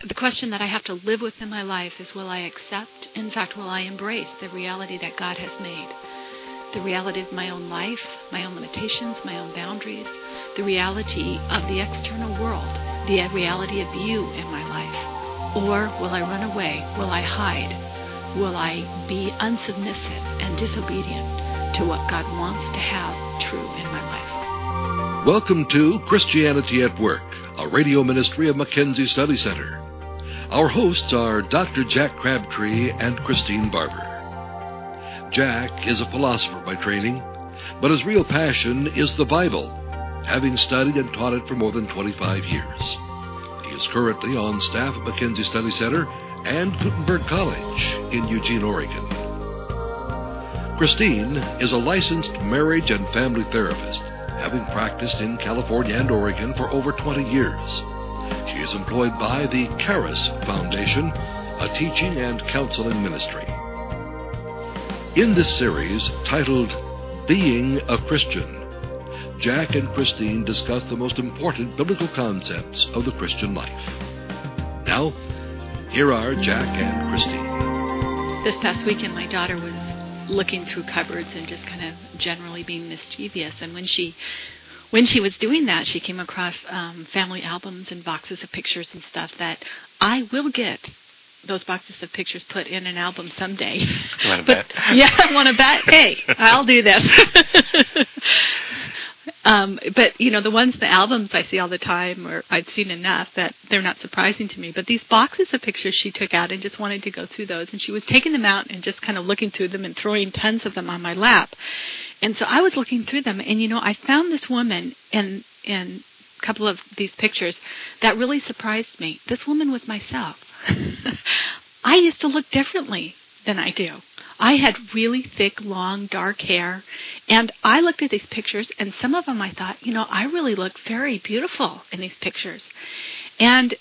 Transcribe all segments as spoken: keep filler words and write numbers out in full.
the question that I have to live with in my life is, will I accept, in fact, will I embrace the reality that God has made? The reality of my own life, my own limitations, my own boundaries, the reality of the external world, the reality of you in my life. Or will I run away? Will I hide? Will I be unsubmissive and disobedient to what God wants to have true in my life? Welcome to Christianity at Work, a radio ministry of Mackenzie Study Center. Our hosts are Doctor Jack Crabtree and Christine Barber. Jack is a philosopher by training, but his real passion is the Bible, having studied and taught it for more than twenty-five years. He is currently on staff at Mackenzie Study Center and Gutenberg College in Eugene, Oregon. Christine is a licensed marriage and family therapist, having practiced in California and Oregon for over twenty years. She is employed by the Charis Foundation, a teaching and counseling ministry. In this series, titled Being a Christian, Jack and Christine discuss the most important biblical concepts of the Christian life. Now, here are Jack and Christine. This past weekend, my daughter was looking through cupboards and just kind of generally being mischievous. And when she when she was doing that, she came across um, family albums and boxes of pictures and stuff that I will get those boxes of pictures put in an album someday. You want to but, bet? Yeah, I want to bet. Hey, I'll do this. um, but, you know, the ones, the albums I see all the time, or I'd seen enough that they're not surprising to me. But these boxes of pictures she took out and just wanted to go through those. And she was taking them out and just kind of looking through them and throwing tons of them on my lap. And so I was looking through them. And, you know, I found this woman in in a couple of these pictures that really surprised me. This woman was myself. I used to look differently than I do. I had really thick, long, dark hair, and I looked at these pictures, and some of them I thought, you know, I really look very beautiful in these pictures. And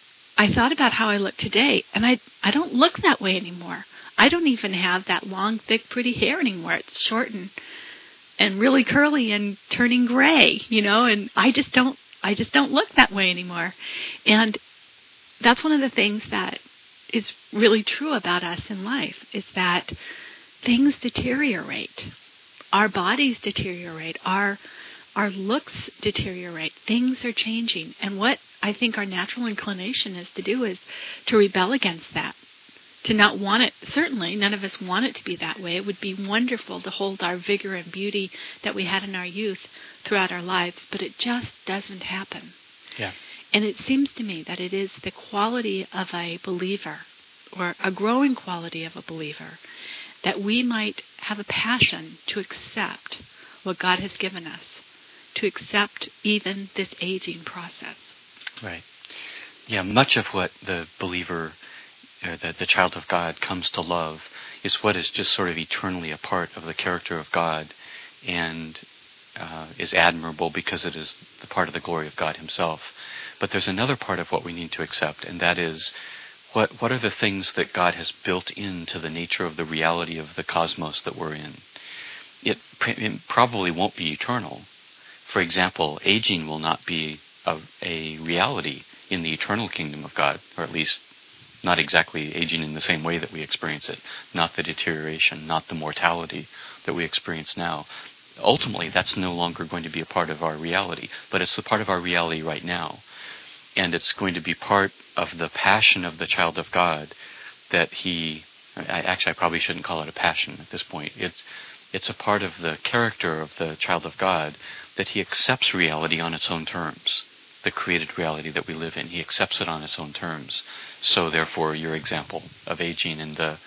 I thought about how I look today, and I I don't look that way anymore. I don't even have that long, thick, pretty hair anymore. It's short and, and really curly and turning gray, you know, and I just don't I just don't look that way anymore. And that's one of the things that is really true about us in life, is that things deteriorate. Our bodies deteriorate. Our our looks deteriorate. Things are changing. And what I think our natural inclination is to do is to rebel against that, to not want it. Certainly, none of us want it to be that way. It would be wonderful to hold our vigor and beauty that we had in our youth throughout our lives, but it just doesn't happen. Yeah. And it seems to me that it is the quality of a believer, or a growing quality of a believer, that we might have a passion to accept what God has given us, to accept even this aging process. Right. Yeah, much of what the believer, uh, the, the child of God, comes to love is what is just sort of eternally a part of the character of God, and uh, is admirable because it is the part of the glory of God himself. But there's another part of what we need to accept, and that is what what are the things that God has built into the nature of the reality of the cosmos that we're in. It, it probably won't be eternal. For example, aging will not be a, a reality in the eternal kingdom of God, or at least not exactly aging in the same way that we experience it, not the deterioration, not the mortality that we experience now. Ultimately, that's no longer going to be a part of our reality, but it's a part of our reality right now. And it's going to be part of the passion of the child of God that he, I, actually I probably shouldn't call it a passion at this point. It's it's a part of the character of the child of God that he accepts reality on its own terms. The created reality that we live in, he accepts it on its own terms. So therefore your example of aging and the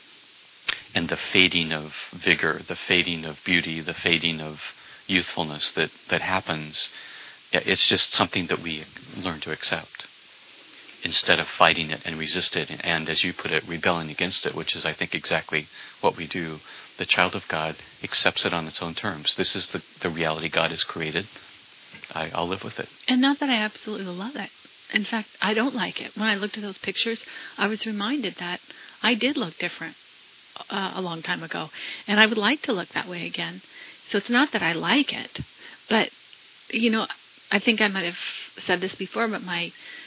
and the fading of vigor, the fading of beauty, the fading of youthfulness that, that happens, it's just something that we learn to accept instead of fighting it and resist it. And as you put it, rebelling against it, which is, I think, exactly what we do. The child of God accepts it on its own terms. This is the, the reality God has created. I, I'll live with it. And not that I absolutely love it. In fact, I don't like it. When I looked at those pictures, I was reminded that I did look different uh, a long time ago. And I would like to look that way again. So it's not that I like it, but, you know, I think I might have said this before, but my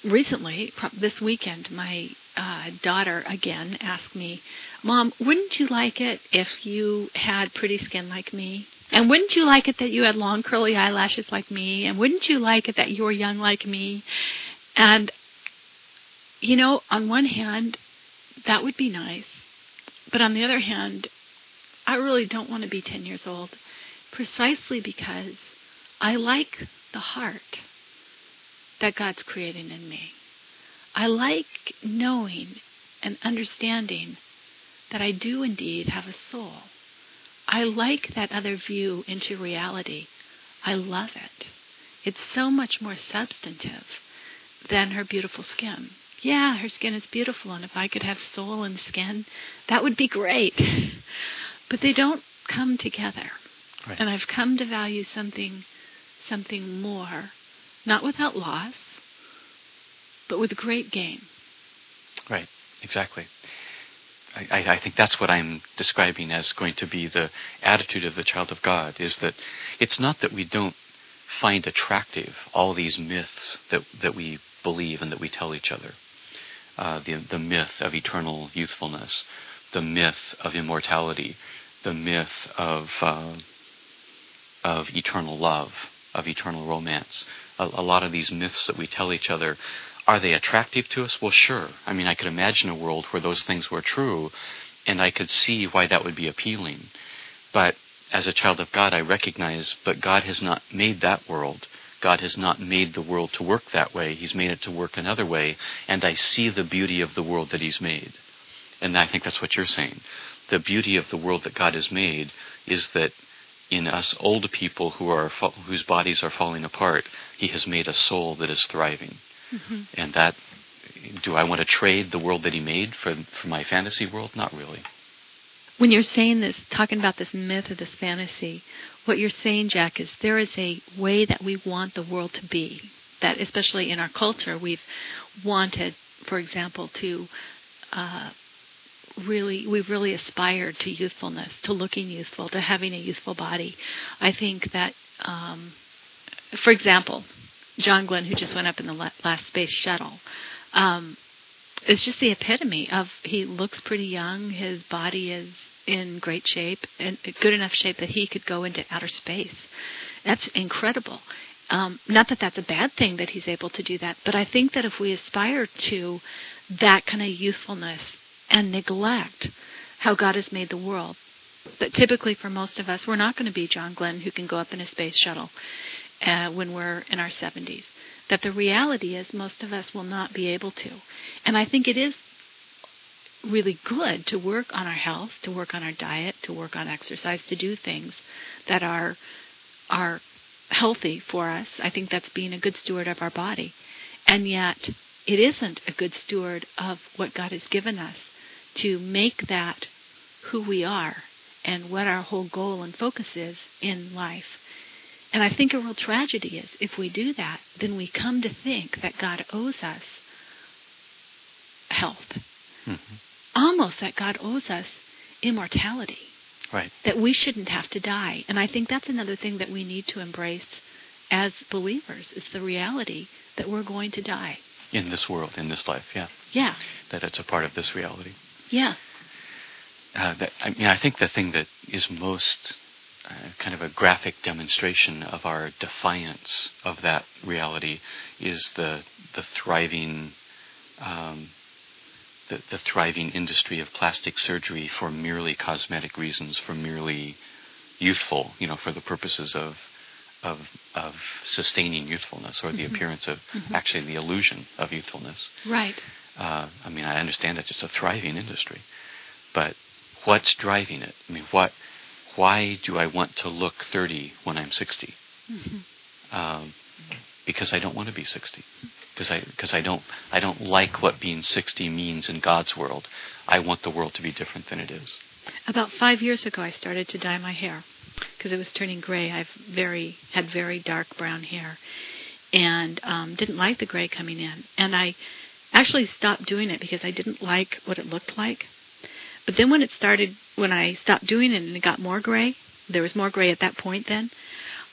recently, this weekend, my uh, daughter again asked me, Mom, wouldn't you like it if you had pretty skin like me? And wouldn't you like it that you had long curly eyelashes like me? And wouldn't you like it that you were young like me? And, you know, on one hand, that would be nice. But on the other hand, I really don't want to be ten years old, precisely because I like the heart that God's creating in me. I like knowing and understanding that I do indeed have a soul. I like that other view into reality. I love it. It's so much more substantive than her beautiful skin. Yeah, her skin is beautiful, and if I could have soul and skin, that would be great. But they don't come together. Right. And I've come to value something, something more, not without loss, but with great gain. Right, exactly. I, I think that's what I'm describing as going to be the attitude of the child of God, is that it's not that we don't find attractive all these myths that, that we believe and that we tell each other. Uh, the, the myth of eternal youthfulness, the myth of immortality, the myth of uh, of eternal love, of eternal romance. A, a lot of these myths that we tell each other, are they attractive to us? Well, sure. I mean, I could imagine a world where those things were true, and I could see why that would be appealing. But as a child of God, I recognize, but God has not made that world. God has not made the world to work that way. He's made it to work another way, and I see the beauty of the world that He's made. And I think that's what you're saying. The beauty of the world that God has made is that in us old people who are whose bodies are falling apart, He has made a soul that is thriving. Mm-hmm. And that, do I want to trade the world that He made for for my fantasy world? Not really. When you're saying this, talking about this myth or this fantasy, what you're saying, Jack, is there is a way that we want the world to be. That especially in our culture, we've wanted, for example, to uh, really, we've really aspired to youthfulness, to looking youthful, to having a youthful body. I think that, um, for example, John Glenn, who just went up in the last space shuttle, um, is just the epitome of, he looks pretty young, his body is in great shape, and good enough shape that he could go into outer space. That's incredible. Um, not that that's a bad thing that he's able to do that, but I think that if we aspire to that kind of youthfulness and neglect how God has made the world, that typically for most of us, we're not going to be John Glenn who can go up in a space shuttle uh, when we're in our seventies. That the reality is most of us will not be able to. And I think it is really good to work on our health, to work on our diet, to work on exercise, to do things that are are healthy for us. I think that's being a good steward of our body. And yet it isn't a good steward of what God has given us to make that who we are and what our whole goal and focus is in life. And I think a real tragedy is if we do that, then we come to think that God owes us health. Mm-hmm. Almost that God owes us immortality. Right. That we shouldn't have to die. And I think that's another thing that we need to embrace as believers, is the reality that we're going to die. In this world, in this life, yeah. Yeah. That it's a part of this reality. Yeah. Uh, that, I mean, I think the thing that is most uh, kind of a graphic demonstration of our defiance of that reality is the the thriving um, the, the thriving industry of plastic surgery for merely cosmetic reasons, for merely youthful, you know, for the purposes of of of sustaining youthfulness, or the mm-hmm. appearance of mm-hmm. actually the illusion of youthfulness. Right. Uh, I mean, I understand it's just a thriving industry, but what's driving it? I mean, what? Why do I want to look thirty when I'm sixty? Mm-hmm. Um, because I don't want to be sixty. Because I because I don't I don't like what being sixty means in God's world. I want the world to be different than it is. About five years ago, I started to dye my hair because it was turning gray. I've very had very dark brown hair, and um, didn't like the gray coming in. And I actually stopped doing it because I didn't like what it looked like. But then when it started, when I stopped doing it and it got more gray, there was more gray at that point then,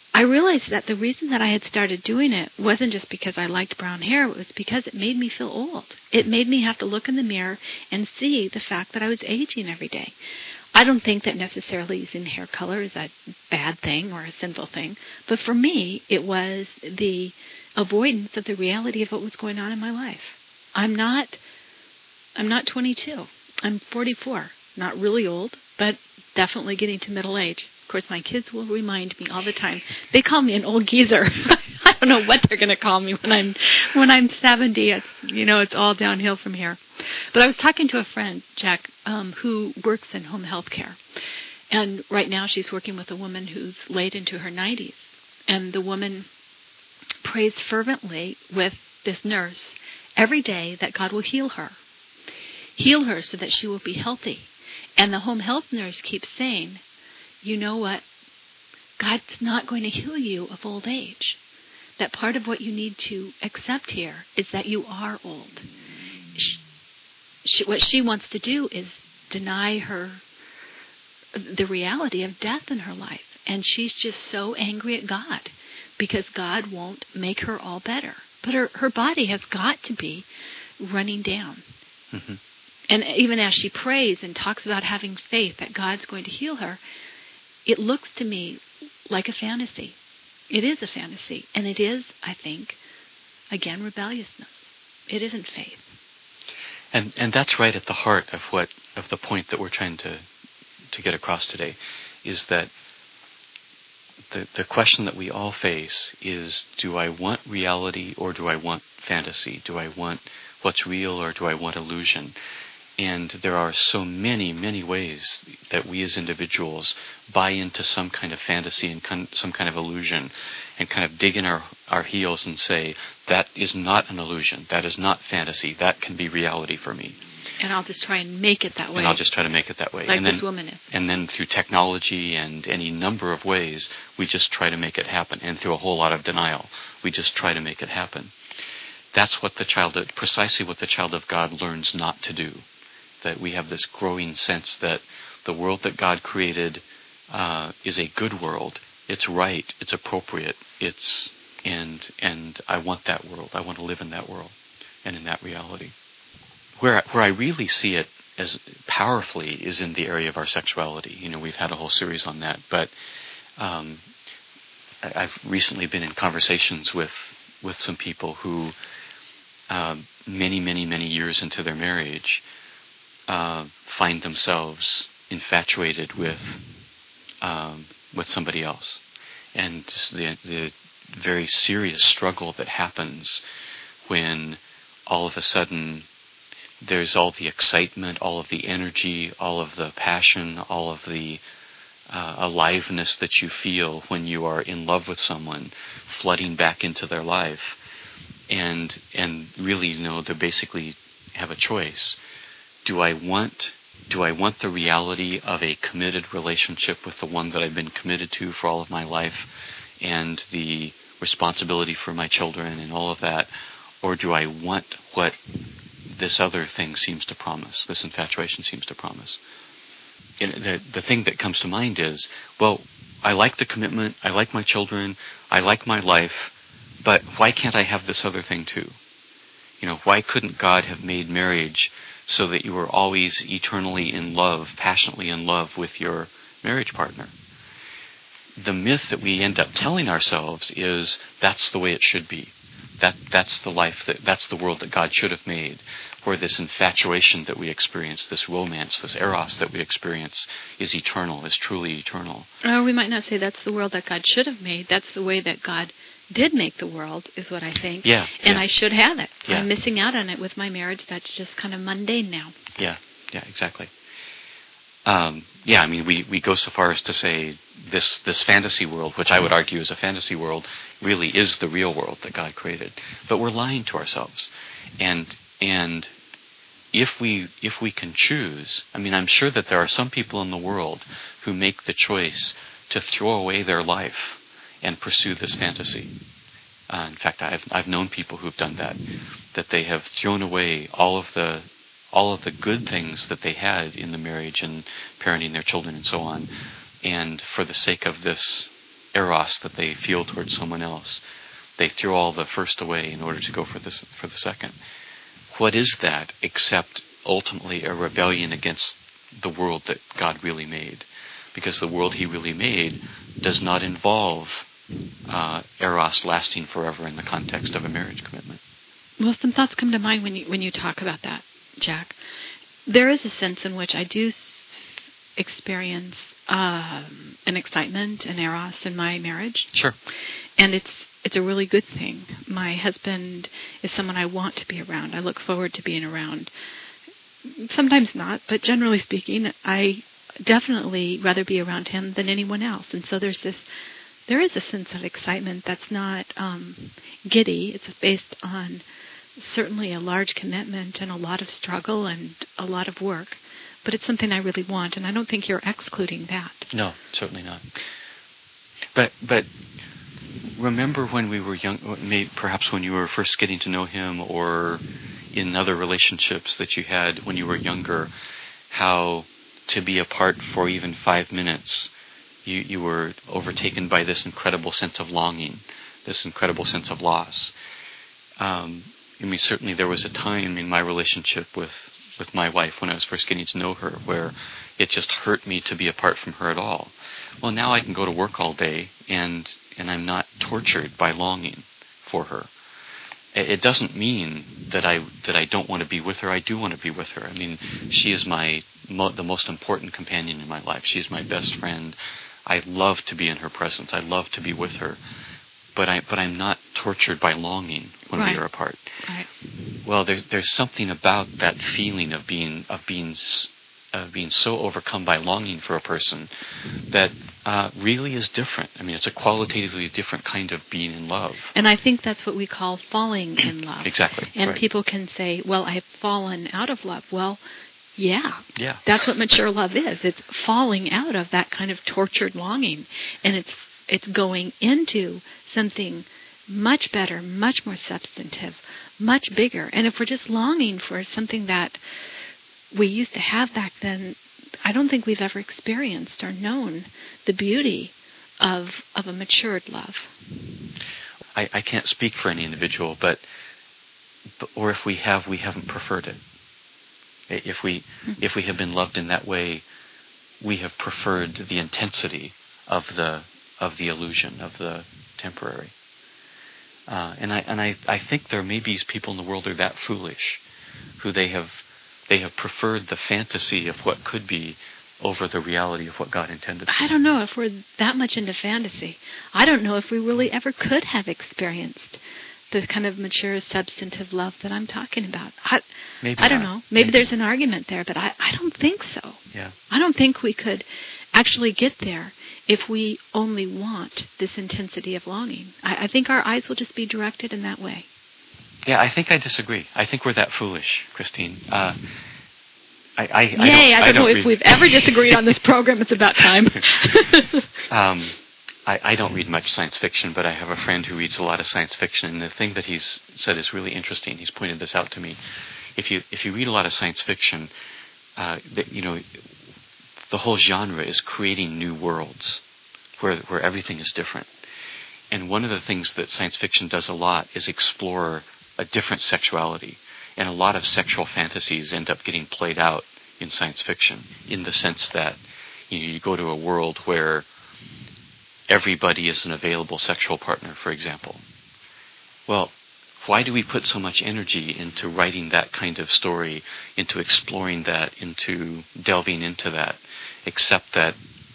I realized that the reason that I had started doing it wasn't just because I liked brown hair. It was because it made me feel old. It made me have to look in the mirror and see the fact that I was aging every day. I don't think that necessarily using hair color is a bad thing or a sinful thing. But for me, it was the avoidance of the reality of what was going on in my life. I'm not, I'm not twenty-two. I'm forty-four. Not really old, but definitely getting to middle age. Of course, my kids will remind me all the time. They call me an old geezer. I don't know what they're going to call me when I'm when I'm seventy. It's you know it's all downhill from here. But I was talking to a friend, Jack, um, who works in home health care, and right now she's working with a woman who's late into her nineties, and the woman prays fervently with this nurse every day that God will heal her, heal her so that she will be healthy. And the home health nurse keeps saying, you know what? God's not going to heal you of old age. That part of what you need to accept here is that you are old. She, she, what she wants to do is deny her the reality of death in her life. And she's just so angry at God because God won't make her all better. But her, her body has got to be running down. Mm-hmm. And even as she prays and talks about having faith that God's going to heal her, it looks to me like a fantasy. It is a fantasy. And it is, I think, again, rebelliousness. It isn't faith. And and that's right at the heart of what of the point that we're trying to to get across today, is that the the question that we all face is, do I want reality or do I want fantasy? Do I want what's real or do I want illusion? And there are so many, many ways that we as individuals buy into some kind of fantasy and con- some kind of illusion and kind of dig in our, our heels and say, that is not an illusion, that is not fantasy, that can be reality for me. And I'll just try and make it that way. And I'll just try to make it that way. Like and then, this woman is. And then through technology and any number of ways, we just try to make it happen. And through a whole lot of denial, we just try to make it happen. That's what the child, precisely what the child of God learns not to do. That we have this growing sense that the world that God created uh, is a good world. It's right. It's appropriate. It's and and I want that world. I want to live in that world and in that reality. Where where I really see it as powerfully is in the area of our sexuality. You know, we've had a whole series on that, but um, I, I've recently been in conversations with with some people who uh, many many many years into their marriage. Uh, find themselves infatuated with um, with somebody else, and just the the very serious struggle that happens when all of a sudden there's all the excitement, all of the energy, all of the passion, all of the uh, aliveness that you feel when you are in love with someone, flooding back into their life, and and really, you know, they basically have a choice. Do I want do I want the reality of a committed relationship with the one that I've been committed to for all of my life and the responsibility for my children and all of that, or do I want what this other thing seems to promise, this infatuation seems to promise? And the, the thing that comes to mind is, well, I like the commitment, I like my children, I like my life, but why can't I have this other thing too? You know, why couldn't God have made marriage so that you were always eternally in love, passionately in love with your marriage partner? The myth that we end up telling ourselves is that's the way it should be. That that's the life that that's the world that God should have made, where this infatuation that we experience, this romance, this eros that we experience is eternal, is truly eternal. Or we might not say that's the world that God should have made. That's the way that God did make the world, is what I think. Yeah. And yeah. I should have it. Yeah. I'm missing out on it with my marriage. That's just kind of mundane now. Yeah, yeah, exactly. Um, yeah, I mean, we, we go so far as to say this this fantasy world, which I would argue is a fantasy world, really is the real world that God created. But we're lying to ourselves. And and if we if we can choose, I mean, I'm sure that there are some people in the world who make the choice to throw away their life and pursue this fantasy. Uh, in fact, I've I've known people who've done that, that they have thrown away all of the all of the good things that they had in the marriage and parenting their children and so on, and for the sake of this eros that they feel towards someone else. They throw all the first away in order to go for this for the second. What is that except ultimately a rebellion against the world that God really made? Because the world He really made does not involve uh, eros lasting forever in the context of a marriage commitment. Well, some thoughts come to mind when you when you talk about that, Jack. There is a sense in which I do s- experience um, an excitement, an eros in my marriage. Sure. And it's it's a really good thing. My husband is someone I want to be around. I look forward to being around. Sometimes not, but generally speaking, I definitely rather be around him than anyone else. And so there's this, there is a sense of excitement that's not um, giddy. It's based on certainly a large commitment and a lot of struggle and a lot of work. But it's something I really want, and I don't think you're excluding that. No, certainly not. But but remember when we were young, maybe perhaps when you were first getting to know him, or in other relationships that you had when you were younger, how to be apart for even five minutes, you, you were overtaken by this incredible sense of longing, this incredible sense of loss. Um, I mean, certainly there was a time in my relationship with, with my wife when I was first getting to know her where it just hurt me to be apart from her at all. Well, now I can go to work all day and, and I'm not tortured by longing for her. It doesn't mean that I that I don't want to be with her. I do want to be with her. I mean, she is my mo- the most important companion in my life. She is my best friend. I love to be in her presence. I love to be with her. But I but I'm not tortured by longing when Right. we are apart. Right. Well, there's there's something about that feeling of being of being of being so overcome by longing for a person that uh, really is different. I mean, it's a qualitatively different kind of being in love. And I think that's what we call falling in love. Exactly. And right. people can say, well, I've fallen out of love. Well, yeah. Yeah. That's what mature love is. It's falling out of that kind of tortured longing. And it's it's going into something much better, much more substantive, much bigger. And if we're just longing for something that we used to have back then, I don't think we've ever experienced or known the beauty of of a matured love. I, I can't speak for any individual, but, but or if we have, we haven't preferred it. If we mm-hmm. if we have been loved in that way, we have preferred the intensity of the of the illusion, of the temporary. Uh, and I and I, I think there may be people in the world who are that foolish, who they have they have preferred the fantasy of what could be over the reality of what God intended. I don't know if we're that much into fantasy. I don't know if we really ever could have experienced the kind of mature, substantive love that I'm talking about. I, Maybe I don't not. know. Maybe, Maybe there's an argument there, but I, I don't think so. Yeah. I don't think we could actually get there if we only want this intensity of longing. I, I think our eyes will just be directed in that way. Yeah, I think I disagree. I think we're that foolish, Christine. Uh, I, I, Yay, I don't, I don't, I don't know read... if we've ever disagreed on this program. It's about time. um, I, I don't read much science fiction, but I have a friend who reads a lot of science fiction, and the thing that he's said is really interesting. He's pointed this out to me. If you if you read a lot of science fiction, uh, the, you know, the whole genre is creating new worlds where where everything is different. And one of the things that science fiction does a lot is explore a different sexuality. And a lot of sexual fantasies end up getting played out in science fiction, in the sense that you know, you go to a world where everybody is an available sexual partner, for example. Well, why do we put so much energy into writing that kind of story, into exploring that, into delving into that, except that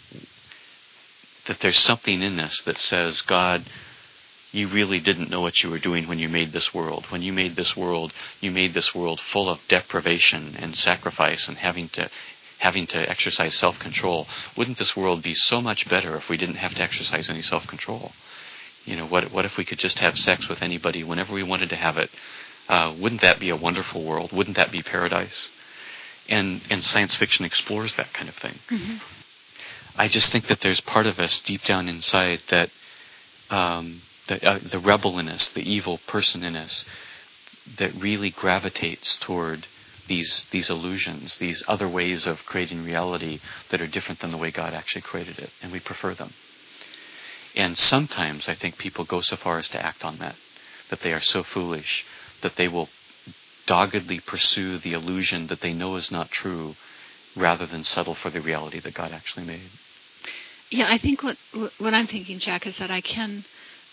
that there's something in us that says, God, you really didn't know what you were doing when you made this world. When you made this world, you made this world full of deprivation and sacrifice and having to having to exercise self-control. Wouldn't this world be so much better if we didn't have to exercise any self-control? You know, what what if we could just have sex with anybody whenever we wanted to have it? Uh, wouldn't that be a wonderful world? Wouldn't that be paradise? And and science fiction explores that kind of thing. Mm-hmm. I just think that there's part of us deep down inside that um, the, uh, the rebel in us, the evil person in us, that really gravitates toward these these illusions, these other ways of creating reality that are different than the way God actually created it, and we prefer them. And sometimes I think people go so far as to act on that, that they are so foolish that they will doggedly pursue the illusion that they know is not true rather than settle for the reality that God actually made. Yeah, I think what what I'm thinking, Jack, is that I can,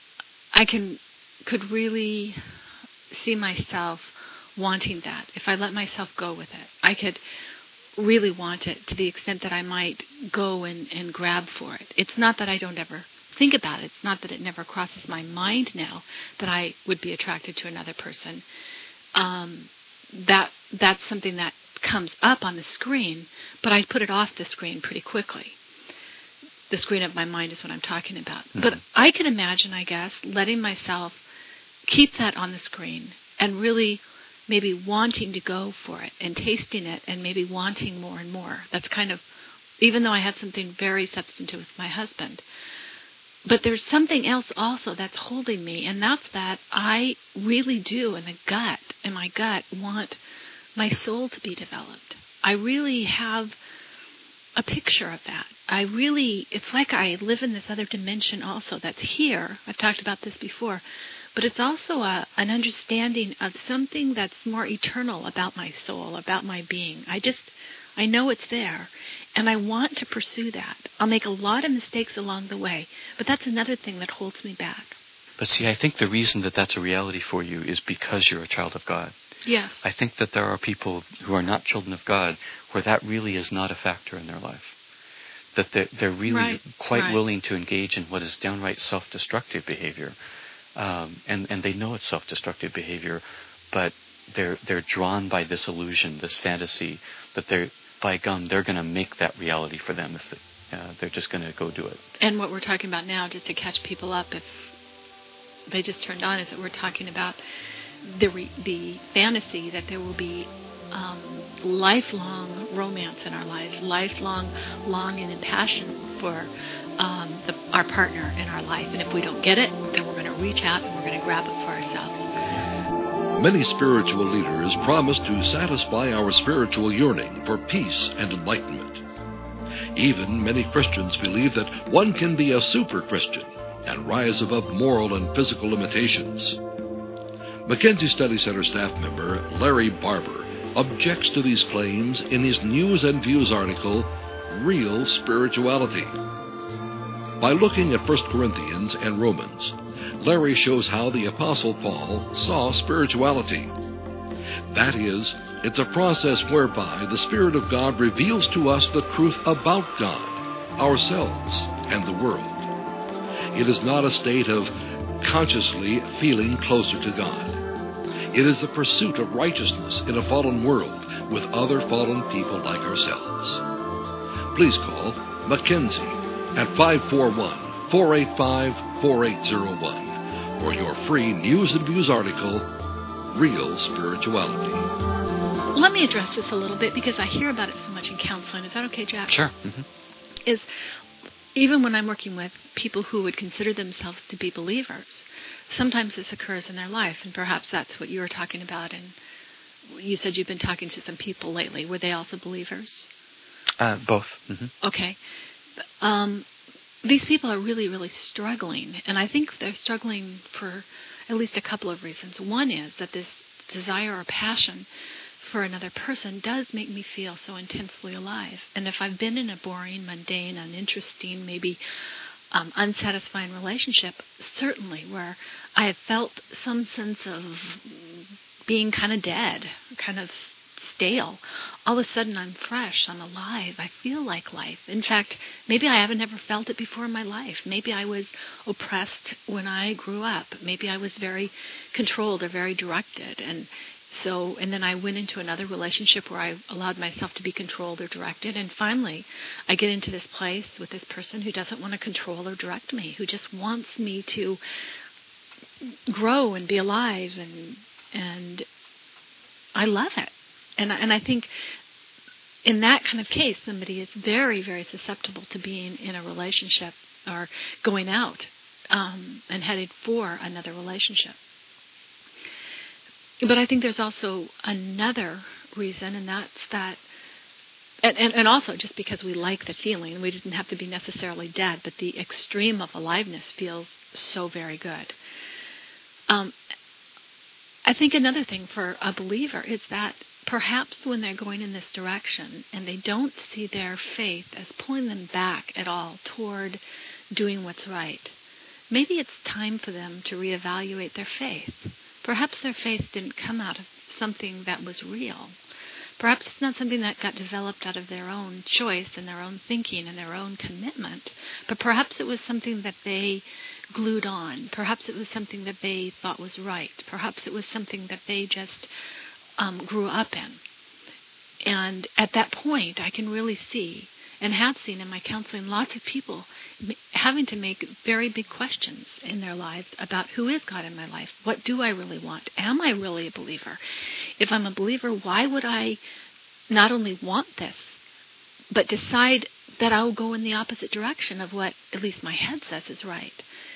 I can, could really see myself wanting that. If I let myself go with it, I could really want it to the extent that I might go and, and grab for it. It's not that I don't ever think about it. It's not that it never crosses my mind now that I would be attracted to another person. Um, that that's something that comes up on the screen, but I put it off the screen pretty quickly. The screen of my mind is what I'm talking about. Mm-hmm. But I can imagine, I guess, letting myself keep that on the screen and really maybe wanting to go for it and tasting it and maybe wanting more and more. That's kind of, even though I had something very substantive with my husband. But there's something else also that's holding me, and that's that I really do in the gut, in my gut, want my soul to be developed. I really have a picture of that. I really, it's like I live in this other dimension also that's here. I've talked about this before. But it's also a, an understanding of something that's more eternal about my soul, about my being. I just, I know it's there, and I want to pursue that. I'll make a lot of mistakes along the way, but that's another thing that holds me back. But see, I think the reason that that's a reality for you is because you're a child of God. Yes. I think that there are people who are not children of God where that really is not a factor in their life. That they're, they're really right. quite right. willing to engage in what is downright self-destructive behavior. Um, and, and they know it's self-destructive behavior, but they're they're drawn by this illusion, this fantasy, that they're, by gum, they're going to make that reality for them if they, uh, they're just going to go do it. And what we're talking about now, just to catch people up, if they just turned on, is that we're talking about the re- the fantasy that there will be um, lifelong romance in our lives, lifelong longing and passion for um, the, our partner in our life. And if we don't get it, then we're going to reach out and we're going to grab it for ourselves. Many spiritual leaders promise to satisfy our spiritual yearning for peace and enlightenment. Even many Christians believe that one can be a super Christian and rise above moral and physical limitations. Mackenzie Study Center staff member Larry Barber objects to these claims in his News and Views article, Real Spirituality. By looking at First Corinthians and Romans, Larry shows how the Apostle Paul saw spirituality. That is, it's a process whereby the Spirit of God reveals to us the truth about God, ourselves, and the world. It is not a state of consciously feeling closer to God. It is the pursuit of righteousness in a fallen world with other fallen people like ourselves. Please call Mackenzie at five four one, four eight five, four eight zero one for your free News and Views article, Real Spirituality. Let me address this a little bit because I hear about it so much in counseling. Is that okay, Jack? Sure. Mm-hmm. Is even when I'm working with people who would consider themselves to be believers, sometimes this occurs in their life, and perhaps that's what you were talking about. And you said you've been talking to some people lately. Were they also believers? Uh, both. Mm-hmm. Okay. Um, these people are really, really struggling, and I think they're struggling for at least a couple of reasons. One is that this desire or passion for another person does make me feel so intensely alive. And if I've been in a boring, mundane, uninteresting, maybe um, unsatisfying relationship, certainly where I have felt some sense of being kind of dead, kind of stale, all of a sudden I'm fresh, I'm alive, I feel like life. In fact, maybe I haven't ever felt it before in my life. Maybe I was oppressed when I grew up. Maybe I was very controlled or very directed. And So, and then I went into another relationship where I allowed myself to be controlled or directed. And finally, I get into this place with this person who doesn't want to control or direct me, who just wants me to grow and be alive. And and I love it. And, and I think in that kind of case, somebody is very, very susceptible to being in a relationship or going out um, and headed for another relationship. But I think there's also another reason, and that's that And, and, and also, just because we like the feeling, we didn't have to be necessarily dead, but the extreme of aliveness feels so very good. Um, I think another thing for a believer is that perhaps when they're going in this direction and they don't see their faith as pulling them back at all toward doing what's right, maybe it's time for them to reevaluate their faith. Perhaps their faith didn't come out of something that was real. Perhaps it's not something that got developed out of their own choice and their own thinking and their own commitment, but perhaps it was something that they glued on. Perhaps it was something that they thought was right. Perhaps it was something that they just um, grew up in. And at that point, I can really see, and have seen in my counseling, lots of people having to make very big questions in their lives about who is God in my life? What do I really want? Am I really a believer? If I'm a believer, why would I not only want this, but decide that I will go in the opposite direction of what at least my head says is right?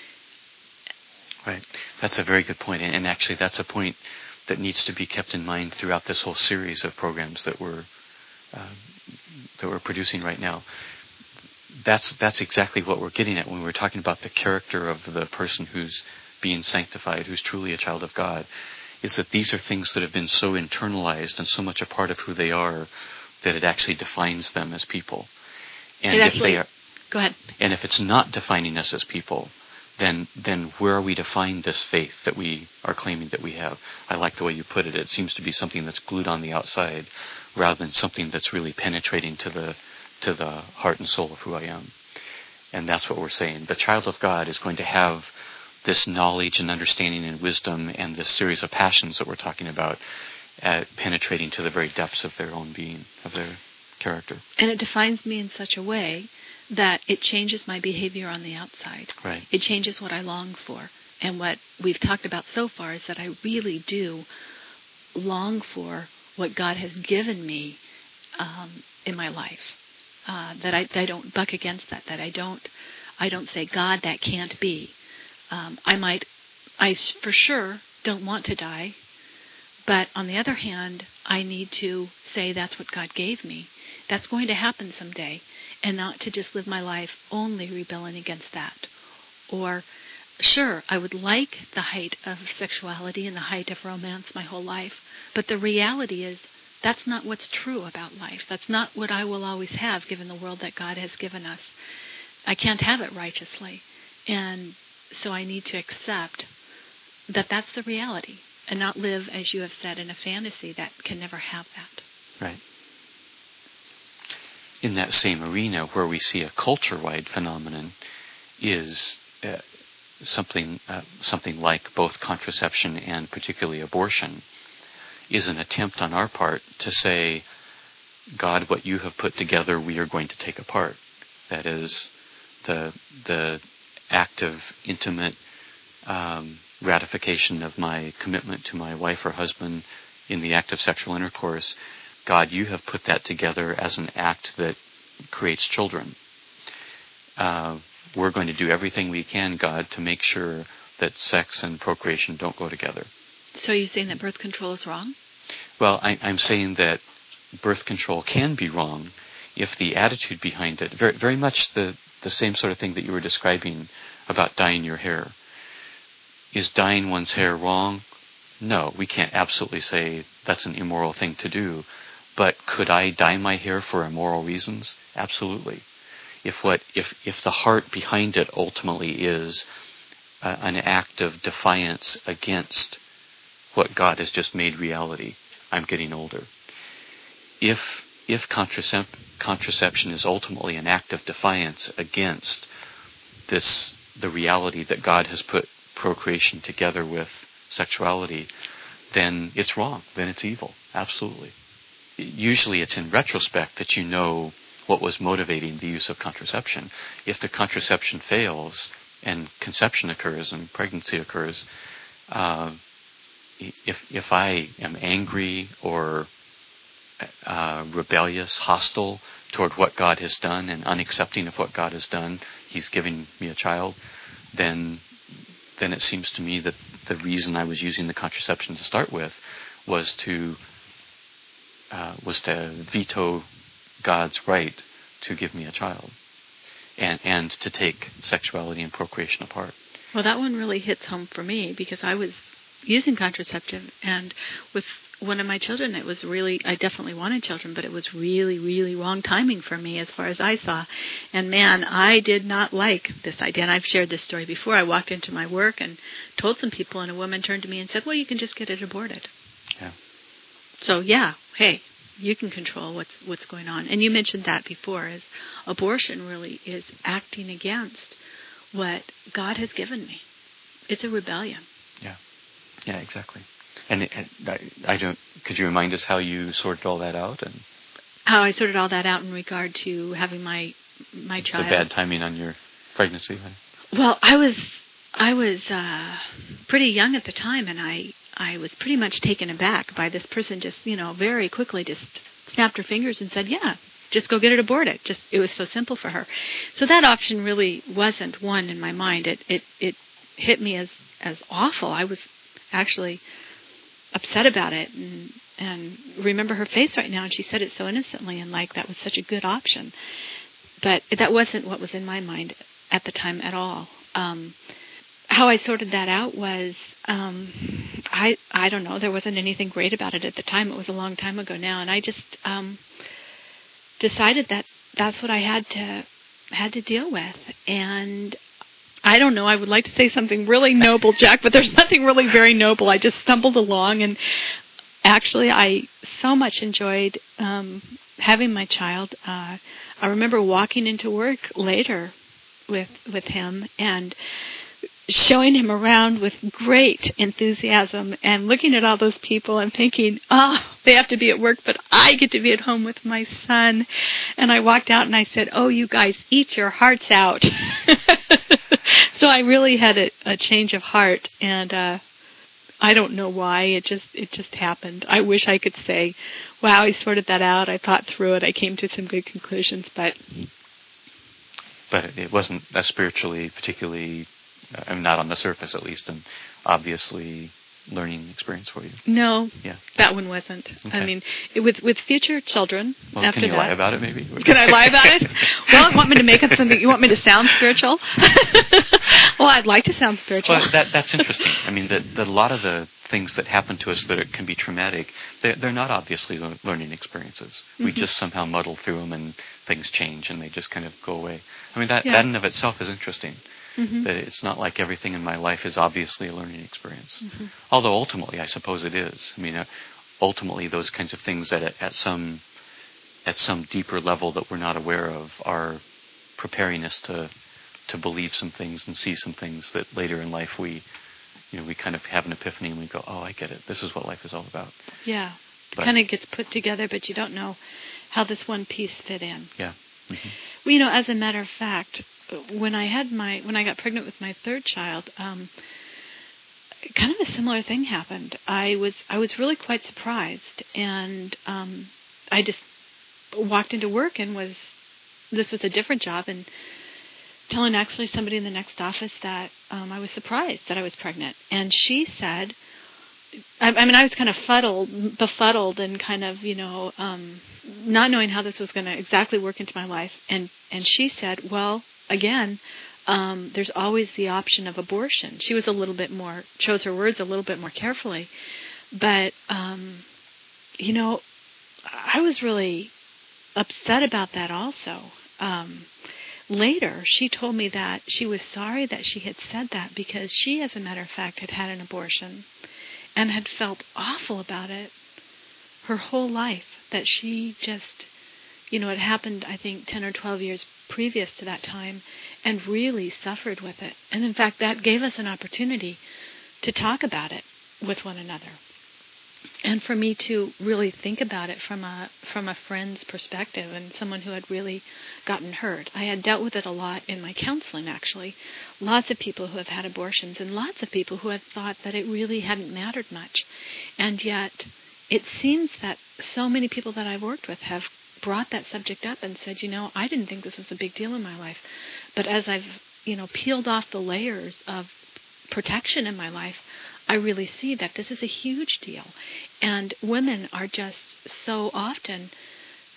Right. That's a very good point. And actually, that's a point that needs to be kept in mind throughout this whole series of programs that we're uh, that we're producing right now. That's that's exactly what we're getting at when we're talking about the character of the person who's being sanctified, who's truly a child of God, is that these are things that have been so internalized and so much a part of who they are that it actually defines them as people. And if they are, go ahead. And if it's not defining us as people, then then where are we to find this faith that we are claiming that we have? I like the way you put it. It seems to be something that's glued on the outside rather than something that's really penetrating to the to the heart and soul of who I am. And that's what we're saying. The child of God is going to have this knowledge and understanding and wisdom and this series of passions that we're talking about uh, penetrating to the very depths of their own being, of their character. And it defines me in such a way that it changes my behavior on the outside. Right. It changes what I long for. And what we've talked about so far is that I really do long for what God has given me um, in my life. Uh, that I, I don't buck against that. That I don't, I don't say, God, that can't be. Um, I might, I for sure don't want to die, but on the other hand, I need to say that's what God gave me. That's going to happen someday, and not to just live my life only rebelling against that. Or, sure, I would like the height of sexuality and the height of romance my whole life, but the reality is that's not what's true about life. That's not what I will always have given the world that God has given us. I can't have it righteously. And so I need to accept that that's the reality and not live, as you have said, in a fantasy that can never have that. Right. In that same arena where we see a culture-wide phenomenon is uh, something uh, something like both contraception and particularly abortion is an attempt on our part to say, God, what you have put together, we are going to take apart. That is, the the active, intimate um, ratification of my commitment to my wife or husband in the act of sexual intercourse. God, you have put that together as an act that creates children. Uh, we're going to do everything we can, God, to make sure that sex and procreation don't go together. So are you saying that birth control is wrong? Well, I, I'm saying that birth control can be wrong if the attitude behind it, very, very much the, the same sort of thing that you were describing about dyeing your hair. Is dyeing one's hair wrong? No, we can't absolutely say that's an immoral thing to do. But could I dye my hair for immoral reasons? Absolutely. If what if if the heart behind it ultimately is uh, an act of defiance against what God has just made reality, I'm getting older. If if contracep- contraception is ultimately an act of defiance against this the reality that God has put procreation together with sexuality, then it's wrong. Then it's evil. Absolutely. Usually it's in retrospect that you know what was motivating the use of contraception. If the contraception fails and conception occurs and pregnancy occurs, uh, if if I am angry or uh, rebellious, hostile toward what God has done and unaccepting of what God has done, He's giving me a child, then then it seems to me that the reason I was using the contraception to start with was to uh, was to veto God's right to give me a child, and and to take sexuality and procreation apart. Well, that one really hits home for me because I was using contraceptive, and with one of my children, it was really, I definitely wanted children, but it was really, really wrong timing for me as far as I saw. And man, I did not like this idea. And I've shared this story before. I walked into my work and told some people, and a woman turned to me and said, well, you can just get it aborted. Yeah. So yeah, hey, you can control what's what's going on. And you mentioned that before, is abortion really is acting against what God has given me. It's a rebellion. Yeah. Yeah, exactly. And it, I, I don't. Could you remind us how you sorted all that out? And how I sorted all that out in regard to having my my child. The bad timing on your pregnancy. Well, I was I was uh, pretty young at the time, and I I was pretty much taken aback by this person. Just you know, very quickly just snapped her fingers and said, "Yeah, just go get it aborted." Just it was so simple for her. So that option really wasn't one in my mind. It it it hit me as as awful. I was actually upset about it, and and remember her face right now, and she said it so innocently and like that was such a good option. But that wasn't what was in my mind at the time at all. Um, how I sorted that out was, um, I I don't know, there wasn't anything great about it at the time. It was a long time ago now, and I just um, decided that that's what I had to had to deal with. And I don't know, I would like to say something really noble, Jack, but there's nothing really very noble. I just stumbled along, and actually I so much enjoyed um, having my child. Uh, I remember walking into work later with with him and showing him around with great enthusiasm and looking at all those people and thinking, oh, they have to be at work, but I get to be at home with my son. And I walked out and I said, oh, you guys, eat your hearts out. So I really had a, a change of heart, and uh, I don't know why. It just it just happened. I wish I could say, wow, I sorted that out. I thought through it. I came to some good conclusions, but... But it wasn't a spiritually particularly... I mean, not on the surface, at least, and obviously learning experience for you. No, yeah. that one wasn't. Okay. I mean, it, with with future children, well, after can you that, lie about it, maybe? Can I lie about it? Well, you want me to make up something? You want me to sound spiritual? Well, I'd like to sound spiritual. Well, that, that's interesting. I mean, that, that a lot of the things that happen to us that it can be traumatic, they're, they're not obviously learning experiences. Mm-hmm. We just somehow muddle through them, and things change, and they just kind of go away. I mean, that, yeah. that in of itself is interesting. Mm-hmm. That it's not like everything in my life is obviously a learning experience. Mm-hmm. Although ultimately, I suppose it is. I mean, uh, ultimately, those kinds of things that at, at some at some deeper level that we're not aware of are preparing us to to believe some things and see some things that later in life we, you know, we kind of have an epiphany and we go, oh, I get it. This is what life is all about. Yeah, but, kind of gets put together, but you don't know how this one piece fit in. Yeah. Mm-hmm. Well, you know, as a matter of fact, when I had my when I got pregnant with my third child, um, kind of a similar thing happened. I was I was really quite surprised, and um, I just walked into work and was this was a different job, and telling actually somebody in the next office that um, I was surprised that I was pregnant, and she said, I, I mean, I was kind of fuddled, befuddled, and kind of you know um, not knowing how this was going to exactly work into my life, and and she said, well. Again, um, there's always the option of abortion. She was a little bit more, chose her words a little bit more carefully. But, um, you know, I was really upset about that also. Um, later, she told me that she was sorry that she had said that because she, as a matter of fact, had had an abortion and had felt awful about it her whole life, that she just... You know, it happened, I think, ten or twelve years previous to that time, and really suffered with it. And in fact, that gave us an opportunity to talk about it with one another. And for me to really think about it from a from a friend's perspective and someone who had really gotten hurt. I had dealt with it a lot in my counseling, actually. Lots of people who have had abortions, and lots of people who have thought that it really hadn't mattered much. And yet, it seems that so many people that I've worked with have brought that subject up and said, you know, I didn't think this was a big deal in my life. But as I've, you know, peeled off the layers of protection in my life, I really see that this is a huge deal. And women are just so often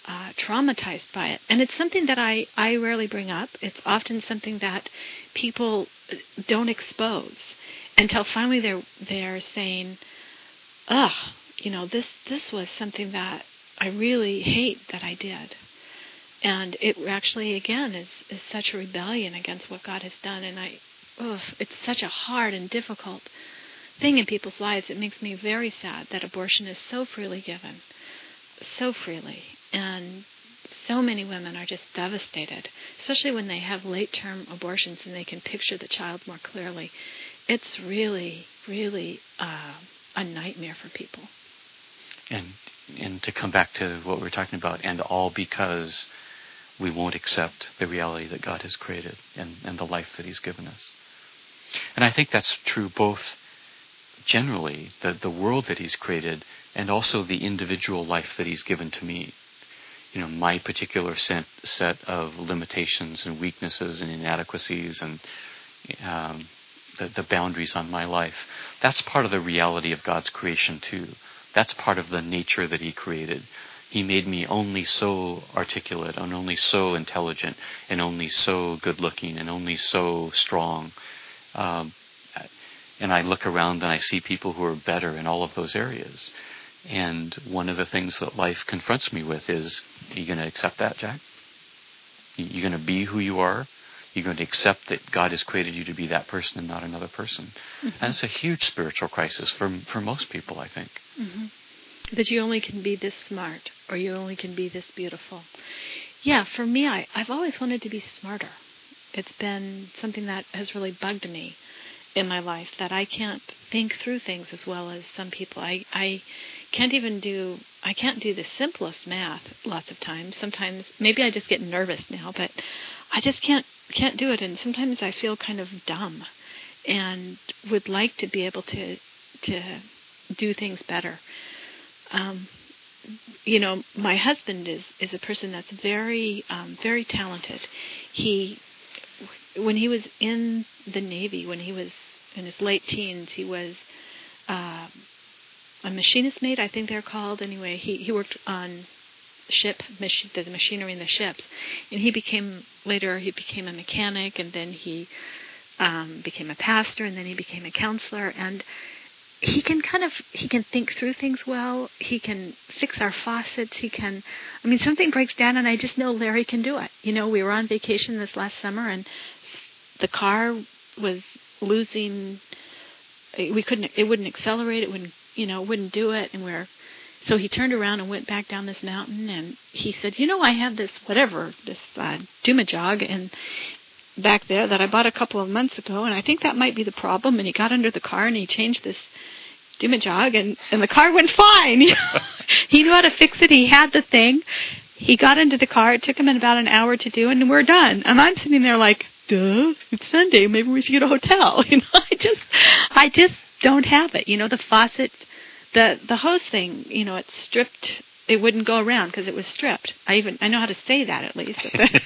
uh, traumatized by it. And it's something that I, I rarely bring up. It's often something that people don't expose until finally they're they're saying, ugh, you know, this this was something that I really hate that I did. And it actually, again, is, is such a rebellion against what God has done. And I, ugh, it's such a hard and difficult thing in people's lives. It makes me very sad that abortion is so freely given, so freely. And so many women are just devastated, especially when they have late-term abortions and they can picture the child more clearly. It's really, really uh, a nightmare for people. And and to come back to what we were talking about, and all because we won't accept the reality that God has created and, and the life that He's given us. And I think that's true both generally, the, the world that He's created, and also the individual life that He's given to me. You know, my particular set, set of limitations and weaknesses and inadequacies and um, the, the boundaries on my life, that's part of the reality of God's creation too. That's part of the nature that He created. He made me only so articulate and only so intelligent and only so good-looking and only so strong. Um, and I look around and I see people who are better in all of those areas. And one of the things that life confronts me with is, are you going to accept that, Jack? You're going to be who you are? You're going to accept that God has created you to be that person and not another person? Mm-hmm. And it's a huge spiritual crisis for for most people, I think. Mm-hmm. That you only can be this smart, or you only can be this beautiful. Yeah, for me, I, I've always wanted to be smarter. It's been something that has really bugged me in my life, that I can't think through things as well as some people. I, I can't even do, I can't do the simplest math lots of times. Sometimes, maybe I just get nervous now, but I just can't, can't do it. And sometimes I feel kind of dumb and would like to be able to, to do things better. Um, you know, my husband is, is a person that's very, um, very talented. He, when he was in the Navy, when he was in his late teens, he was uh, a machinist mate, I think they're called. Anyway, he, he worked on ship, mach- the machinery in the ships. And he became, later he became a mechanic, and then he um, became a pastor, and then he became a counselor. And he can kind of, he can think through things well. He can fix our faucets. He can, I mean, something breaks down and I just know Larry can do it. You know, we were on vacation this last summer and the car was losing, we couldn't, it wouldn't accelerate. It wouldn't, you know, wouldn't do it. And we're, so he turned around and went back down this mountain and he said, you know, I have this, whatever, this uh, Duma jog and back there that I bought a couple of months ago, and I think that might be the problem. And he got under the car and he changed this Dimajog, and, and the car went fine. He knew how to fix it. He had the thing. He got into the car. It took him about an hour to do, and we're done. And I'm sitting there like, duh, it's Sunday. Maybe we should get a hotel. You know, I just, I just don't have it. You know, the faucet, the the hose thing. You know, it's stripped. It wouldn't go around because it was stripped. I even I know how to say that at least.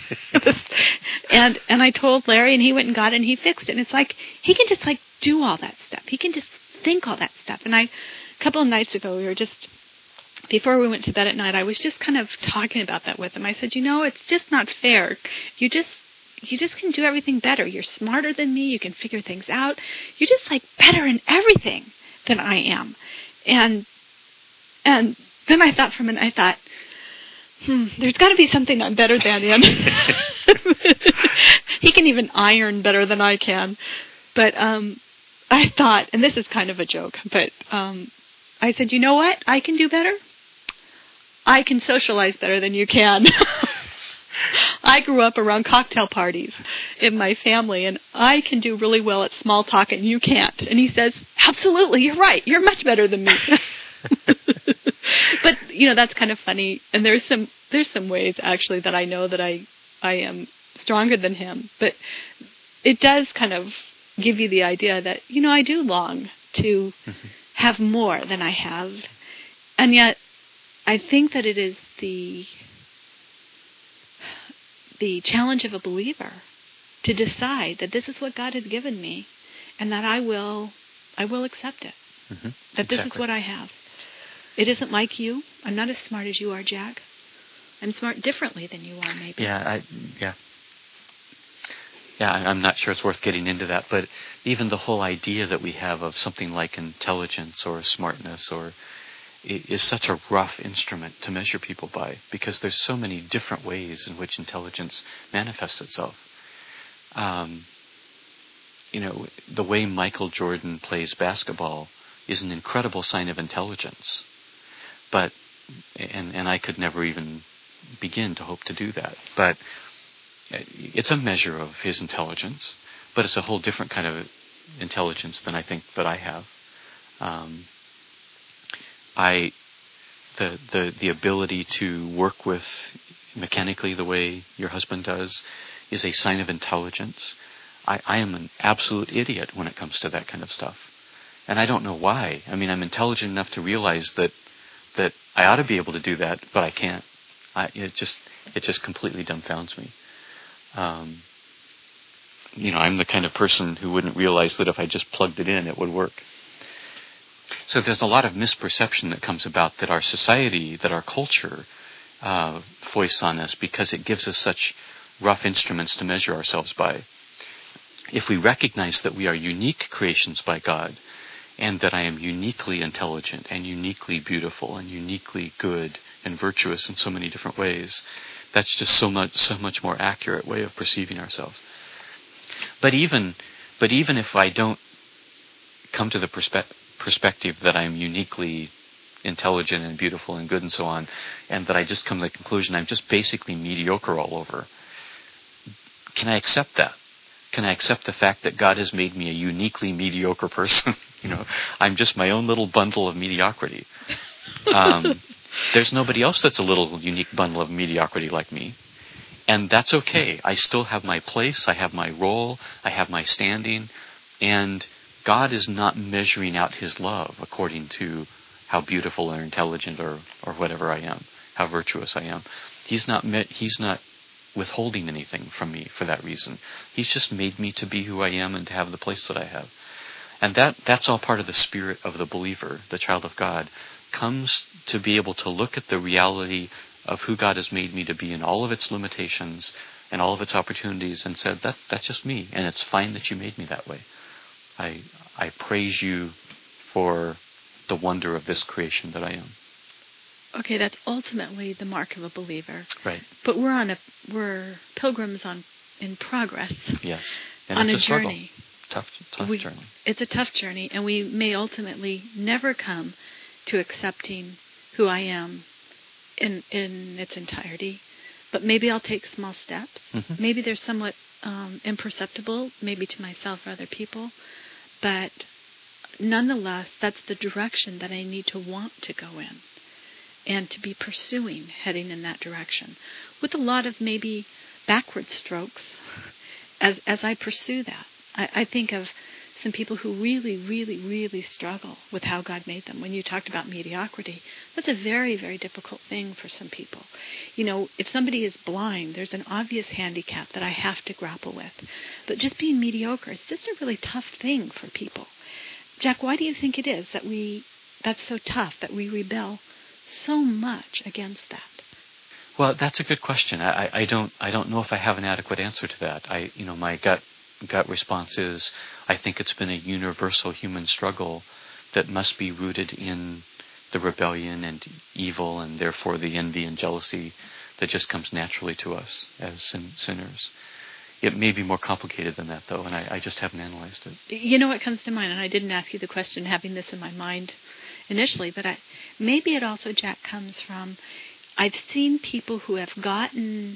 and and I told Larry, and he went and got it, and he fixed it. And it's like he can just like do all that stuff. He can just think all that stuff. And I, a couple of nights ago, we were just before we went to bed at night, I was just kind of talking about that with him. I said, you know, it's just not fair. You just you just can do everything better. You're smarter than me. You can figure things out. You're just like better in everything than I am. And and. Then I thought for a minute, I thought, hmm, there's got to be something I'm better than in. He can even iron better than I can. But um, I thought, and this is kind of a joke, but um, I said, you know what I can do better? I can socialize better than you can. I grew up around cocktail parties in my family, and I can do really well at small talk, and you can't. And he says, absolutely, you're right. You're much better than me. But, you know, that's kind of funny. And there's some there's some ways, actually, that I know that I, I am stronger than him. But it does kind of give you the idea that, you know, I do long to mm-hmm. have more than I have. And yet, I think that it is the the challenge of a believer to decide that this is what God has given me and that I will I will accept it. Mm-hmm. That this exactly. is what I have. It isn't like you. I'm not as smart as you are, Jack. I'm smart differently than you are, maybe. Yeah, I, yeah. Yeah, I'm not sure it's worth getting into that, but even the whole idea that we have of something like intelligence or smartness or is such a rough instrument to measure people by, because there's so many different ways in which intelligence manifests itself. Um, you know, the way Michael Jordan plays basketball is an incredible sign of intelligence, but and and I could never even begin to hope to do that. But it's a measure of his intelligence, but it's a whole different kind of intelligence than I think that I have. Um, I, the, the, the ability to work with mechanically the way your husband does is a sign of intelligence. I, I am an absolute idiot when it comes to that kind of stuff. And I don't know why. I mean, I'm intelligent enough to realize that, that I ought to be able to do that, but I can't. I, it just, it just completely dumbfounds me. Um, you know, I'm the kind of person who wouldn't realize that if I just plugged it in, it would work. So there's a lot of misperception that comes about that our society, that our culture uh, foists on us because it gives us such rough instruments to measure ourselves by. If we recognize that we are unique creations by God, and that I am uniquely intelligent and uniquely beautiful and uniquely good and virtuous in so many different ways, that's just so much so much more accurate way of perceiving ourselves. But even but even if I don't come to the perspe- perspective that I'm uniquely intelligent and beautiful and good and so on, and that I just come to the conclusion I'm just basically mediocre all over, can I accept that? Can I accept the fact that God has made me a uniquely mediocre person? You know, I'm just my own little bundle of mediocrity. Um, there's nobody else that's a little unique bundle of mediocrity like me. And that's okay. I still have my place, I have my role, I have my standing, and God is not measuring out his love according to how beautiful or intelligent or, or whatever I am, how virtuous I am. He's not me- he's not withholding anything from me for that reason. He's just made me to be who I am and to have the place that I have. And that that's all part of the spirit of the believer, the child of God, comes to be able to look at the reality of who God has made me to be in all of its limitations and all of its opportunities, and said, that that's just me, and it's fine that you made me that way. I I praise you for the wonder of this creation that I am. Okay, that's ultimately the mark of a believer. Right. But we're on a we're pilgrims on in progress. Yes. And on it's a, a struggle. journey. Tough, tough we, journey. It's a tough journey, and we may ultimately never come to accepting who I am in in its entirety. But maybe I'll take small steps. Mm-hmm. Maybe they're somewhat um, imperceptible, maybe to myself or other people. But nonetheless, that's the direction that I need to want to go in, and to be pursuing, heading in that direction, with a lot of maybe backward strokes as as I pursue that. I, I think of some people who really, really, really struggle with how God made them. When you talked about mediocrity, that's a very, very difficult thing for some people. You know, if somebody is blind, there's an obvious handicap that I have to grapple with. But just being mediocre is just a really tough thing for people. Jack, why do you think it is that we that's so tough, that we rebel so much against that? Well, that's a good question. I, I don't I don't know if I have an adequate answer to that. I you know my gut gut response is I think it's been a universal human struggle that must be rooted in the rebellion and evil, and therefore the envy and jealousy that just comes naturally to us as sin, sinners. It may be more complicated than that, though, and I, I just haven't analyzed it. You know what comes to mind, and I didn't ask you the question having this in my mind initially, but I, maybe it also, Jack, comes from, I've seen people who have gotten,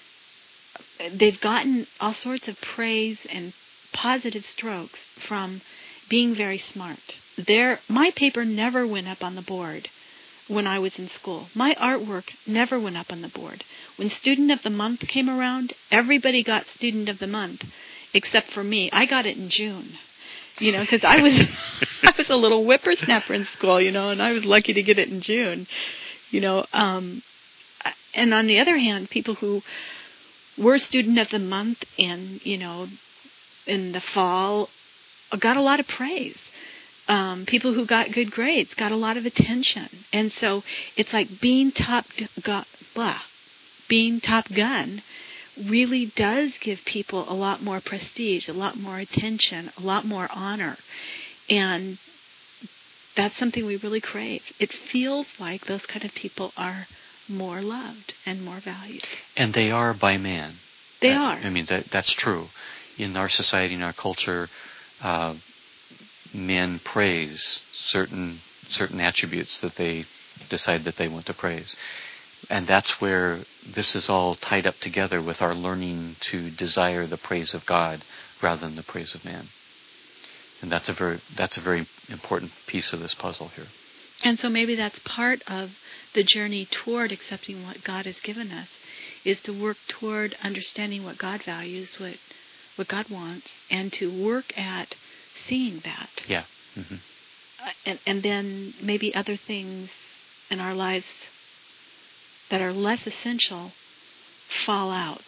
they've gotten all sorts of praise and positive strokes from being very smart. Their, my paper never went up on the board when I was in school. My artwork never went up on the board. When Student of the Month came around, everybody got Student of the Month except for me. I got it in June. You know, because I was I was a little whippersnapper in school, you know, and I was lucky to get it in June. You know, um, and on the other hand, people who were Student of the Month in, you know, in the fall got a lot of praise. Um, people who got good grades got a lot of attention. And so it's like being top, got, blah, being Top Gun really does give people a lot more prestige, a lot more attention, a lot more honor. And that's something we really crave. It feels like those kind of people are more loved and more valued. And they are by man. They I, are. I mean, that that's true. In our society, in our culture, uh, men praise certain certain attributes that they decide that they want to praise. And that's where this is all tied up together with our learning to desire the praise of God rather than the praise of man. And that's a very that's a very important piece of this puzzle here. And so maybe that's part of the journey toward accepting what God has given us, is to work toward understanding what God values, what what God wants, and to work at seeing that. Yeah. Mm-hmm. Uh, and, and then maybe other things in our lives that are less essential fall out.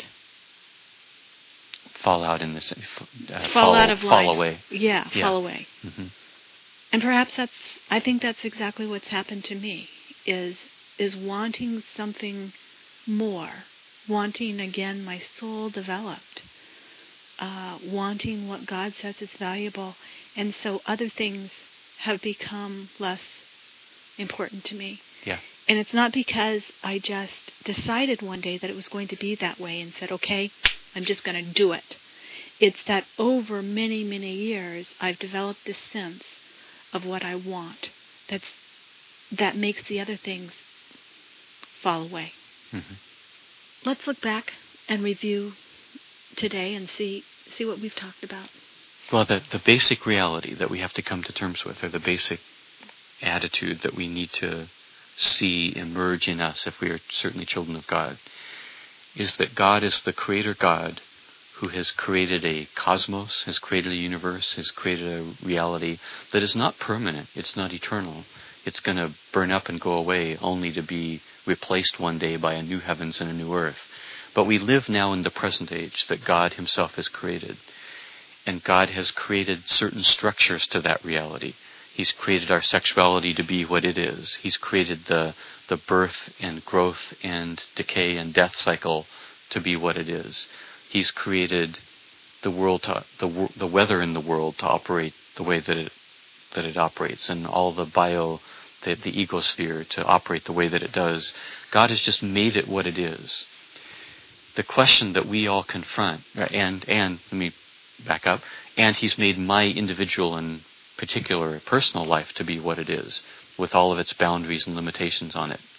Fall out in this. Uh, fall, fall out of fall life. away. Yeah, yeah. fall away. Mm-hmm. And perhaps that's. I think that's exactly what's happened to me. Is is wanting something more, wanting again my soul developed, uh, wanting what God says is valuable, and so other things have become less important to me. Yeah. And it's not because I just decided one day that it was going to be that way and said, okay, I'm just going to do it. It's that over many, many years, I've developed this sense of what I want that's, that makes the other things fall away. Mm-hmm. Let's look back and review today and see see what we've talked about. Well, the, the basic reality that we have to come to terms with, or the basic attitude that we need to see emerge in us if we are certainly children of God, is that God is the creator God who has created a cosmos, has created a universe, has created a reality that is not permanent, it's not eternal. It's going to burn up and go away only to be replaced one day by a new heavens and a new earth. But we live now in the present age that God himself has created. And God has created certain structures to that reality. He's created our sexuality to be what it is. He's created the the birth and growth and decay and death cycle to be what it is. He's created the world, to, the the weather in the world to operate the way that it that it operates, and all the bio, the, the ecosphere to operate the way that it does. God has just made it what it is. The question that we all confront, and and let me back up, and He's made my individual and particular personal life to be what it is, with all of its boundaries and limitations on it.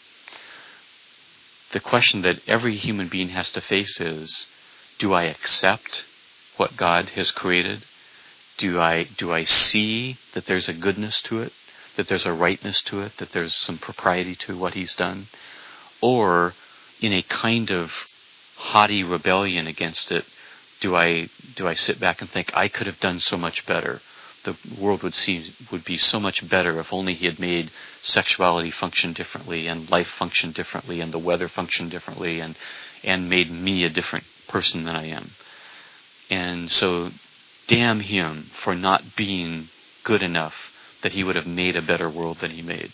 The question that every human being has to face is, do I accept what God has created? Do I do I see that there's a goodness to it, that there's a rightness to it, that there's some propriety to what He's done? Or, in a kind of haughty rebellion against it, do I do I sit back and think, I could have done so much better? The world would seem would be so much better if only He had made sexuality function differently, and life function differently, and the weather function differently, and and made me a different person than I am. And so, damn Him for not being good enough that He would have made a better world than He made.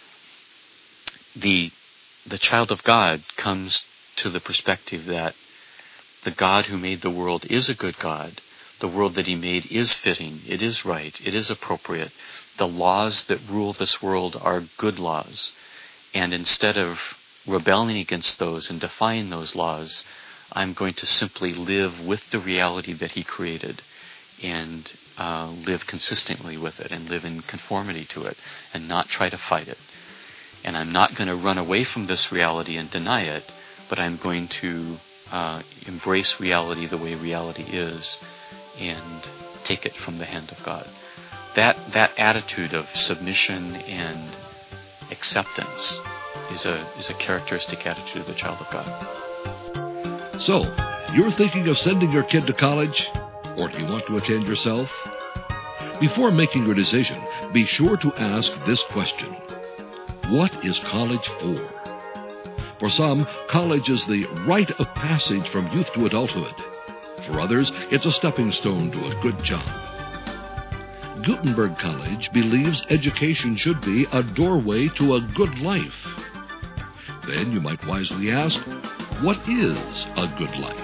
The the child of God comes to the perspective that the God who made the world is a good God. The world that He made is fitting, it is right, it is appropriate. The laws that rule this world are good laws. And instead of rebelling against those and defying those laws, I'm going to simply live with the reality that He created and uh, live consistently with it and live in conformity to it and not try to fight it. And I'm not going to run away from this reality and deny it, but I'm going to uh, embrace reality the way reality is and take it from the hand of God. That that attitude of submission and acceptance is a is a characteristic attitude of the child of God. So, you're thinking of sending your kid to college? Or do you want to attend yourself? Before making your decision, be sure to ask this question. What is college for? For some, college is the rite of passage from youth to adulthood. For others, it's a stepping stone to a good job. Gutenberg College believes education should be a doorway to a good life. Then you might wisely ask, what is a good life?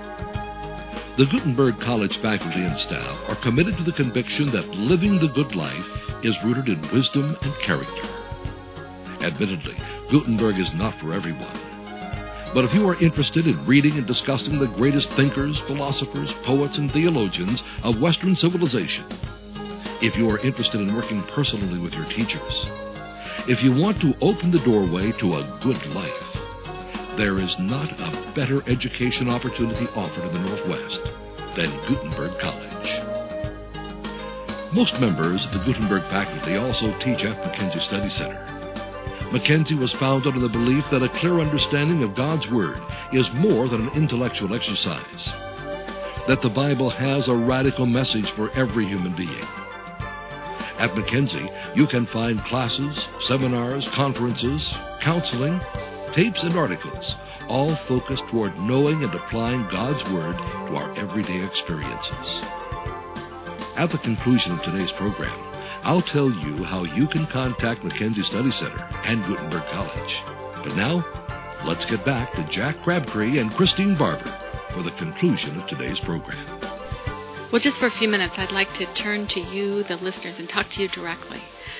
The Gutenberg College faculty and staff are committed to the conviction that living the good life is rooted in wisdom and character. Admittedly, Gutenberg is not for everyone. But if you are interested in reading and discussing the greatest thinkers, philosophers, poets, and theologians of Western civilization, if you are interested in working personally with your teachers, if you want to open the doorway to a good life, there is not a better education opportunity offered in the Northwest than Gutenberg College. Most members of the Gutenberg faculty also teach at Mackenzie Study Center. Mackenzie was founded on the belief that a clear understanding of God's Word is more than an intellectual exercise, that the Bible has a radical message for every human being. At Mackenzie, you can find classes, seminars, conferences, counseling, tapes, and articles, all focused toward knowing and applying God's Word to our everyday experiences. At the conclusion of today's program, I'll tell you how you can contact Mackenzie Study Center and Gutenberg College. But now, let's get back to Jack Crabtree and Christine Barber for the conclusion of today's program. Well, just for a few minutes, I'd like to turn to you, the listeners, and talk to you directly.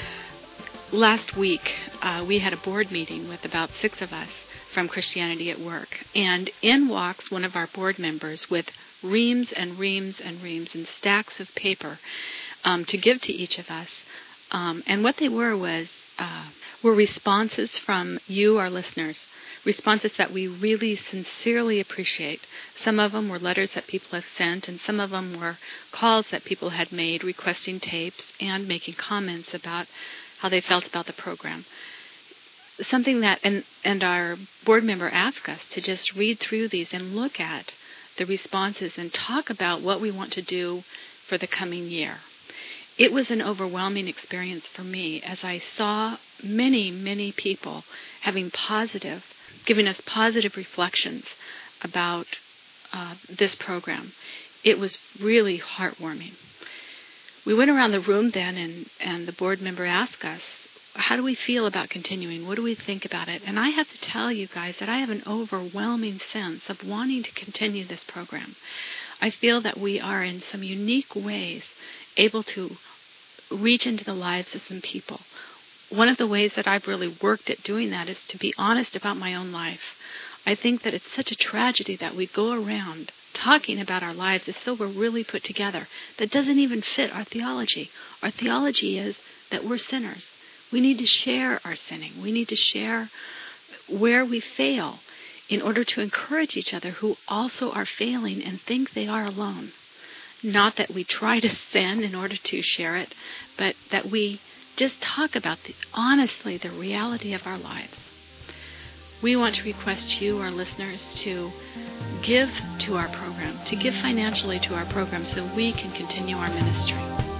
Last week, uh, we had a board meeting with about six of us from Christianity at Work, and in walks one of our board members with reams and reams and reams and stacks of paper um, to give to each of us. Um, and what they were was uh, were responses from you, our listeners, responses that we really sincerely appreciate. Some of them were letters that people have sent, and some of them were calls that people had made requesting tapes and making comments about how they felt about the program. Something that, and, and our board member asked us to just read through these and look at the responses and talk about what we want to do for the coming year. It was an overwhelming experience for me as I saw many, many people having positive, giving us positive reflections about uh, this program. It was really heartwarming. We went around the room then, and, and the board member asked us, how do we feel about continuing? What do we think about it? And I have to tell you guys that I have an overwhelming sense of wanting to continue this program. I feel that we are in some unique ways able to reach into the lives of some people. One of the ways that I've really worked at doing that is to be honest about my own life. I think that it's such a tragedy that we go around talking about our lives as though we're really put together. That doesn't even fit our theology. Our theology is that we're sinners. We need to share our sinning. We need to share where we fail in order to encourage each other who also are failing and think they are alone. Not that we try to sin in order to share it, but that we just talk about the, honestly the reality of our lives. We want to request you, our listeners, to give to our program, to give financially to our program so we can continue our ministry.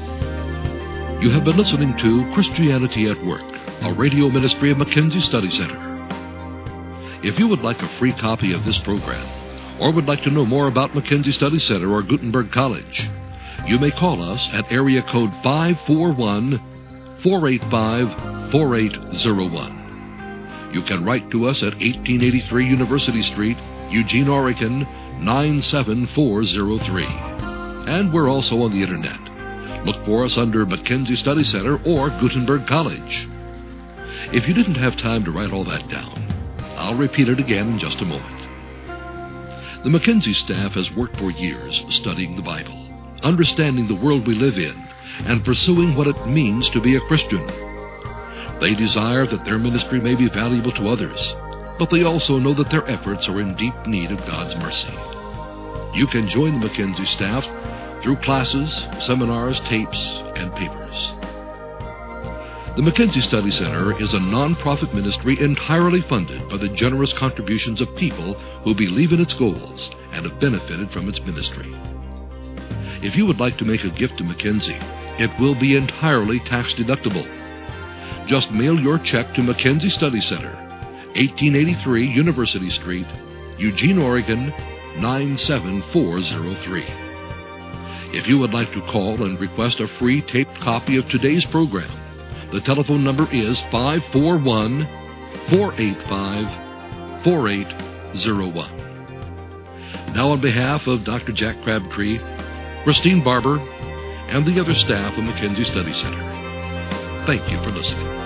You have been listening to Christianity at Work, a radio ministry of Mackenzie Study Center. If you would like a free copy of this program, or would like to know more about Mackenzie Study Center or Gutenberg College, you may call us at area code five four one, four eight five, four eight zero one. You can write to us at eighteen eighty-three University Street, Eugene, Oregon, nine seven four zero three. And we're also on the Internet. Look for us under Mackenzie Study Center or Gutenberg College. If you didn't have time to write all that down, I'll repeat it again in just a moment. The Mackenzie staff has worked for years studying the Bible, understanding the world we live in, and pursuing what it means to be a Christian. They desire that their ministry may be valuable to others, but they also know that their efforts are in deep need of God's mercy. You can join the Mackenzie staff through classes, seminars, tapes, and papers. The Mackenzie Study Center is a non-profit ministry entirely funded by the generous contributions of people who believe in its goals and have benefited from its ministry. If you would like to make a gift to Mackenzie, it will be entirely tax-deductible. Just mail your check to Mackenzie Study Center, eighteen eighty-three University Street, Eugene, Oregon, nine seven four zero three. If you would like to call and request a free taped copy of today's program, the telephone number is five four one, four eight five, four eight zero one. Now, on behalf of Doctor Jack Crabtree, Christine Barber, and the other staff of Mackenzie Study Center, thank you for listening.